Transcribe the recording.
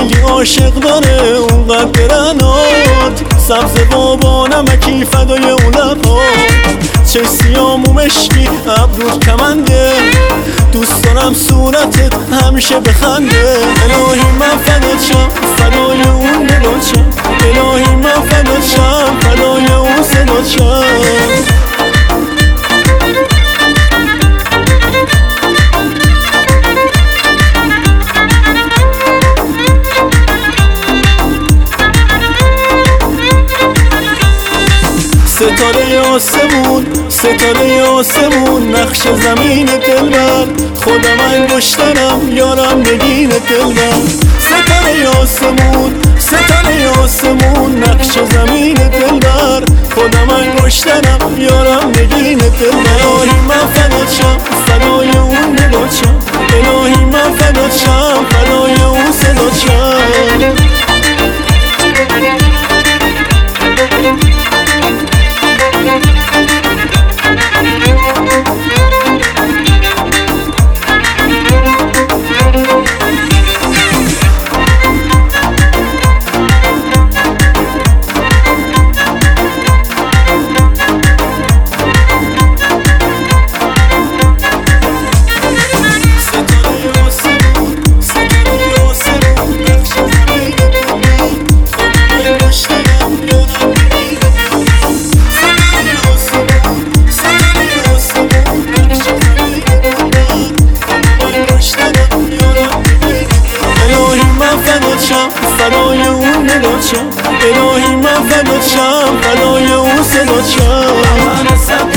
رنگی عاشق داره اونقدر رنات، سبز بابا نمکی فدای اون لبات، چه سیام و مشکی ابرود کمنده، دوست دارم صورتت همیشه بخنده. الهی من فدات شم فدای اون نگات شم، الهی من فدات شم فدای اون صدات شم. ستاره آسمون ستاره آسمون نقش زمین دلبر، خودم انگشترم یارم نگین دلبر. ستاره آسمون ستاره آسمون نقش زمین دلبر، خودم انگشترم یارم نگین دلبر. الهی من فدات شم فدای اون نگات شم، الهی من فدات شم فدای اون صدات شم. فدای اون نگات شم، الهی من فدات شم فدای اون صدات شم.